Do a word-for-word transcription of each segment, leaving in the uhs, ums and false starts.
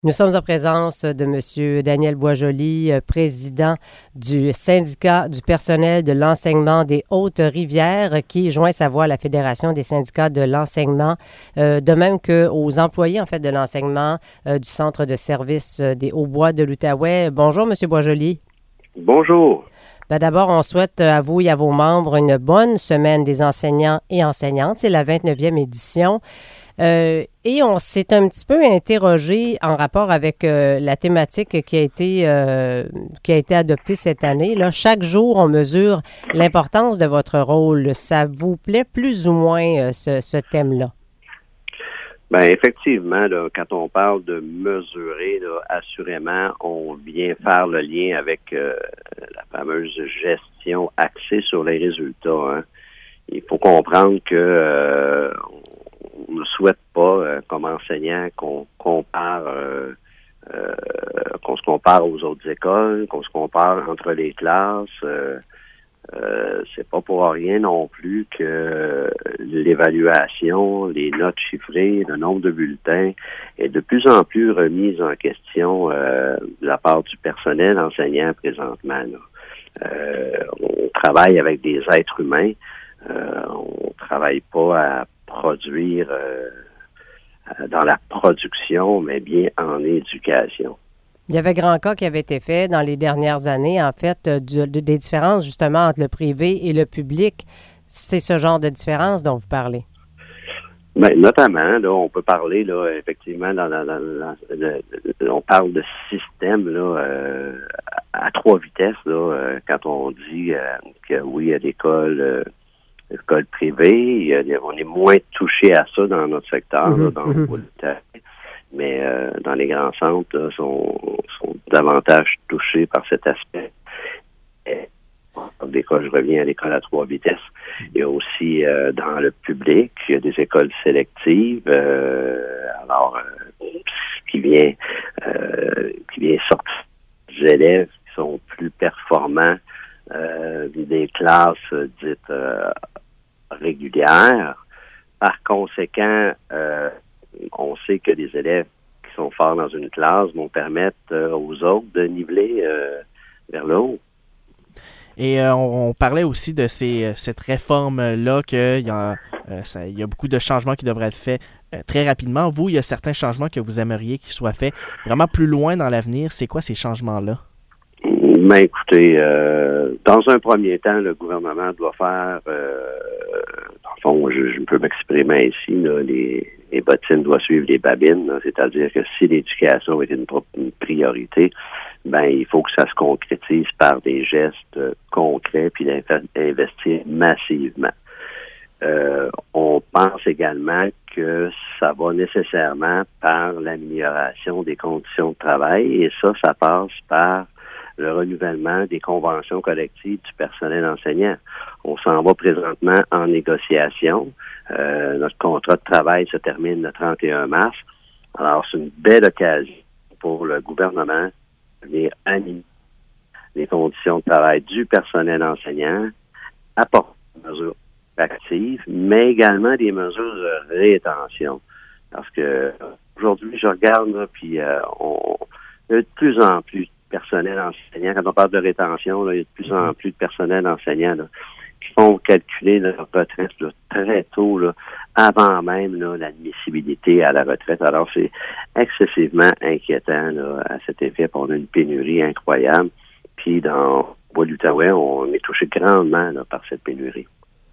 Nous sommes en présence de M. Daniel Boisjoli, président du syndicat du personnel de l'enseignement des Hautes-Rivières, qui joint sa voix à la Fédération des syndicats de l'enseignement, euh, de même qu'aux employés en fait de l'enseignement euh, du Centre de service des Hauts-Bois de l'Outaouais. Bonjour, M. Boisjoli. Bonjour. Ben d'abord, on souhaite à vous et à vos membres une bonne semaine des enseignants et enseignantes. C'est la vingt-neuvième édition. Euh, et on s'est un petit peu interrogé en rapport avec euh, la thématique qui a été euh, qui a été adoptée cette année. Là, chaque jour, on mesure l'importance de votre rôle. Ça vous plaît plus ou moins euh, ce, ce thème-là? Bien, effectivement, là, quand on parle de mesurer, là, assurément, on vient faire le lien avec euh, la fameuse gestion axée sur les résultats. Hein. Il faut comprendre que euh, on ne souhaite pas, euh, comme enseignant, qu'on compare, euh, euh, qu'on se compare aux autres écoles, qu'on se compare entre les classes. Euh, euh, c'est pas pour rien non plus que l'évaluation, les notes chiffrées, le nombre de bulletins est de plus en plus remise en question euh, de la part du personnel enseignant présentement. Là. Euh, on travaille avec des êtres humains. Euh, on travaille pas à produire euh, dans la production, mais bien en éducation. Il y avait grand cas qui avait été fait dans les dernières années, en fait, du, de, des différences justement entre le privé et le public. C'est ce genre de différence dont vous parlez? Bien, notamment, là, on peut parler, là, effectivement, dans, dans, dans, dans le, le, on parle de système là, euh, à, à trois vitesses, là, euh, quand on dit euh, que oui, il y a l'école euh, l'école privée, il y a, on est moins touché à ça dans notre secteur, mm-hmm. là, dans le mm-hmm. mais euh, dans les grands centres, là, sont, sont davantage touchés par cet aspect. Et, l'école, je reviens à l'école à trois vitesses. Il y a aussi euh, dans le public, il y a des écoles sélectives. Euh, alors, euh, qui vient euh, qui vient sortir des élèves qui sont plus performants euh, des classes euh, dites euh, régulières. Par conséquent, euh, on sait que les élèves qui sont forts dans une classe vont permettre euh, aux autres de niveler euh, vers le haut. Et euh, on, on parlait aussi de ces, cette réforme-là, qu'il y a, euh, ça, il y a beaucoup de changements qui devraient être faits euh, très rapidement. Vous, il y a certains changements que vous aimeriez qu'ils soient faits vraiment plus loin dans l'avenir. C'est quoi ces changements-là? Ben, écoutez, euh, dans un premier temps, le gouvernement doit faire, euh, dans le fond, je, je peux m'exprimer ici, là, les, les bottines doivent suivre les babines, là, c'est-à-dire que si l'éducation est une, une priorité, ben il faut que ça se concrétise par des gestes concrets puis d'investir massivement. Euh, on pense également que ça va nécessairement par l'amélioration des conditions de travail et ça, ça passe par le renouvellement des conventions collectives du personnel enseignant. On s'en va présentement en négociation. Euh, notre contrat de travail se termine le trente et un mars. Alors, c'est une belle occasion pour le gouvernement de venir animer les conditions de travail du personnel enseignant, apporter des mesures actives, mais également des mesures de rétention. Parce que aujourd'hui, je regarde, là, puis euh, on, il y a de plus en plus personnel enseignant. Quand on parle de rétention, là, il y a de plus en plus de personnel enseignant là, qui font calculer leur retraite là, très tôt, là, avant même là, l'admissibilité à la retraite. Alors, c'est excessivement inquiétant là, à cet effet. On a une pénurie incroyable. Puis, dans le bois de l'Outaouais, on est touché grandement là, par cette pénurie.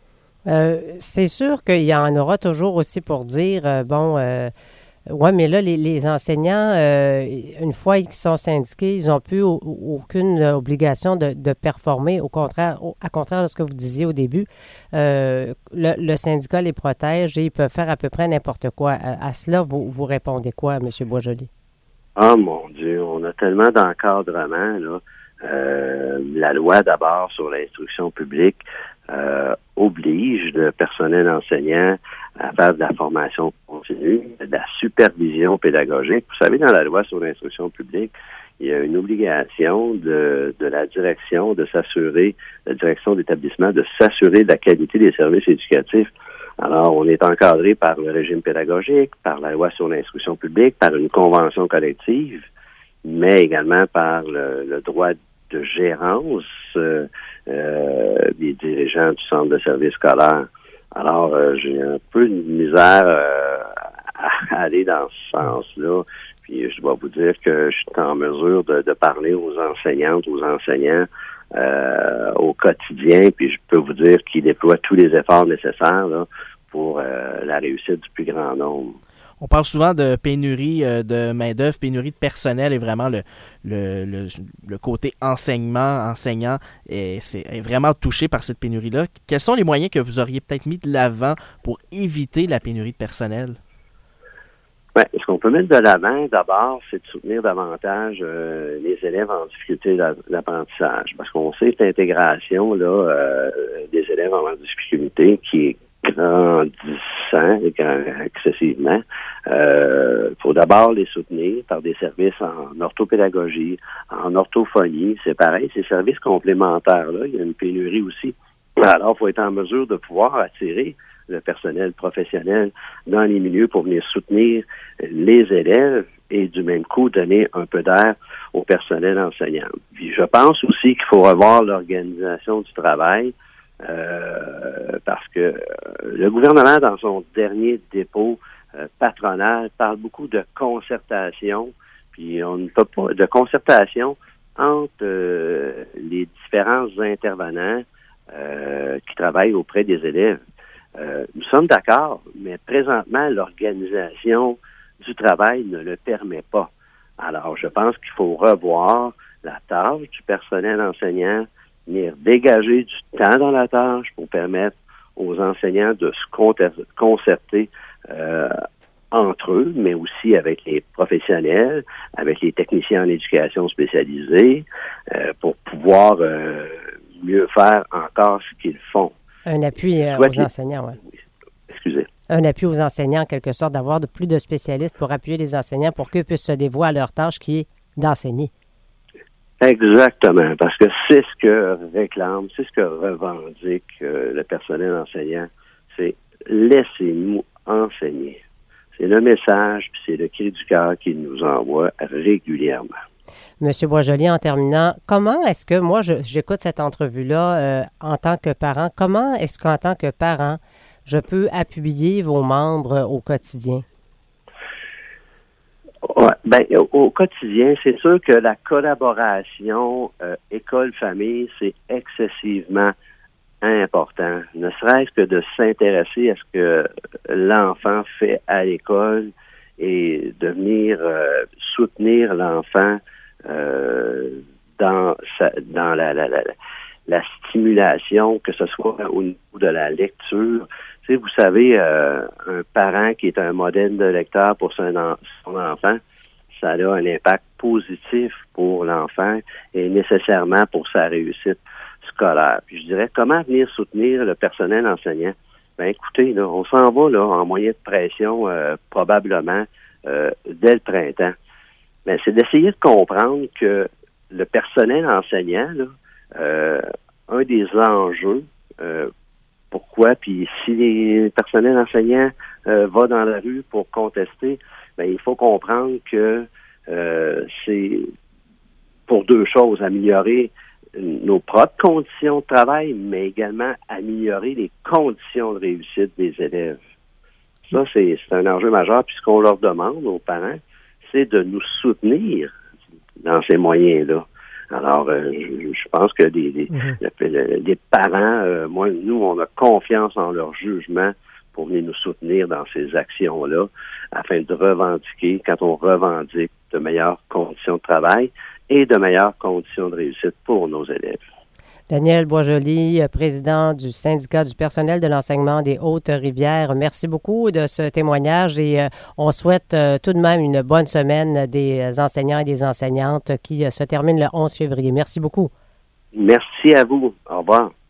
Euh, c'est sûr qu'il y en aura toujours aussi pour dire, euh, bon... Euh Oui, mais là, les, les enseignants, euh, une fois qu'ils sont syndiqués, ils n'ont plus au, aucune obligation de, de performer. Au contraire, au, à contraire de ce que vous disiez au début, euh, le, le syndicat les protège et ils peuvent faire à peu près n'importe quoi. À, à cela, vous, vous répondez quoi, M. Boisjoli? Ah, mon Dieu, on a tellement d'encadrement, là. Euh, la loi, d'abord, sur l'instruction publique, euh, oblige le personnel enseignant à faire de la formation continue, de la supervision pédagogique. Vous savez, dans la loi sur l'instruction publique, il y a une obligation de, de la direction de s'assurer, la direction d'établissement, de s'assurer de la qualité des services éducatifs. Alors, on est encadré par le régime pédagogique, par la loi sur l'instruction publique, par une convention collective, mais également par le, le droit de gérance euh, euh, des dirigeants du centre de service scolaire. Alors, euh, j'ai un peu de misère euh, à aller dans ce sens-là. Puis, je dois vous dire que je suis en mesure de, de parler aux enseignantes, aux enseignants euh, au quotidien. Puis, je peux vous dire qu'ils déploient tous les efforts nécessaires là, pour euh, la réussite du plus grand nombre. On parle souvent de pénurie de main-d'œuvre, pénurie de personnel et vraiment le, le, le, le côté enseignement, enseignant est, c'est, est vraiment touché par cette pénurie-là. Quels sont les moyens que vous auriez peut-être mis de l'avant pour éviter la pénurie de personnel? Bien, ce qu'on peut mettre de l'avant, d'abord, c'est de soutenir davantage euh, les élèves en difficulté d'apprentissage. Parce qu'on sait que l'intégration là, euh, des élèves en difficulté qui est grandissant, excessivement. Il euh, faut d'abord les soutenir par des services en orthopédagogie, en orthophonie. C'est pareil, ces services complémentaires-là, il y a une pénurie aussi. Alors, il faut être en mesure de pouvoir attirer le personnel professionnel dans les milieux pour venir soutenir les élèves et du même coup donner un peu d'air au personnel enseignant. Puis je pense aussi qu'il faut revoir l'organisation du travail. Euh, parce que euh, le gouvernement, dans son dernier dépôt euh, patronal, parle beaucoup de concertation, puis on ne peut pas de concertation entre euh, les différents intervenants euh, qui travaillent auprès des élèves. Euh, nous sommes d'accord, mais présentement, l'organisation du travail ne le permet pas. Alors, je pense qu'il faut revoir la tâche du personnel enseignant, venir dégager du temps dans la tâche pour permettre aux enseignants de se concerter euh, entre eux, mais aussi avec les professionnels, avec les techniciens en éducation spécialisée, euh, pour pouvoir euh, mieux faire encore ce qu'ils font. Un appui euh, aux enseignants, oui. Excusez. Un appui aux enseignants, en quelque sorte, d'avoir de plus de spécialistes pour appuyer les enseignants pour qu'eux puissent se dévouer à leur tâche qui est d'enseigner. Exactement, parce que c'est ce que réclame, c'est ce que revendique euh, le personnel enseignant, c'est laissez-nous enseigner. C'est le message, puis c'est le cri du cœur qu'il nous envoie régulièrement. Monsieur Boisjoli, en terminant, comment est-ce que, moi, je, j'écoute cette entrevue-là euh, en tant que parent, comment est-ce qu'en tant que parent, je peux appuyer vos membres au quotidien? Ouais, ben, au, au quotidien, c'est sûr que la collaboration euh, école-famille, c'est excessivement important. Ne serait-ce que de s'intéresser à ce que l'enfant fait à l'école et de venir euh, soutenir l'enfant euh, dans sa, dans la, la, la, la stimulation, que ce soit au niveau de la lecture. Tu sais, vous savez, euh, un parent qui est un modèle de lecteur pour son, en, son enfant, ça a un impact positif pour l'enfant et nécessairement pour sa réussite scolaire. Puis je dirais, comment venir soutenir le personnel enseignant? Ben écoutez, là, on s'en va là en moyen de pression euh, probablement euh, dès le printemps. Ben, c'est d'essayer de comprendre que le personnel enseignant, là, euh, un des enjeux, euh, pourquoi, puis si les personnels enseignants euh, vont dans la rue pour contester, ben il faut comprendre que euh, c'est pour deux choses, améliorer nos propres conditions de travail, mais également améliorer les conditions de réussite des élèves. Ça, c'est, c'est un enjeu majeur, puis ce qu'on leur demande aux parents, c'est de nous soutenir dans ces moyens-là. Alors, euh, je, je pense que des, des, mm-hmm. des parents, euh, moi, nous, on a confiance en leur jugement pour venir nous soutenir dans ces actions-là, afin de revendiquer, quand on revendique de meilleures conditions de travail et de meilleures conditions de réussite pour nos élèves. Daniel Boisjoli, président du syndicat du personnel de l'enseignement des Hautes-Rivières. Merci beaucoup de ce témoignage et euh, on souhaite euh, tout de même une bonne semaine des enseignants et des enseignantes qui euh, se termine le onze février. Merci beaucoup. Merci à vous. Au revoir.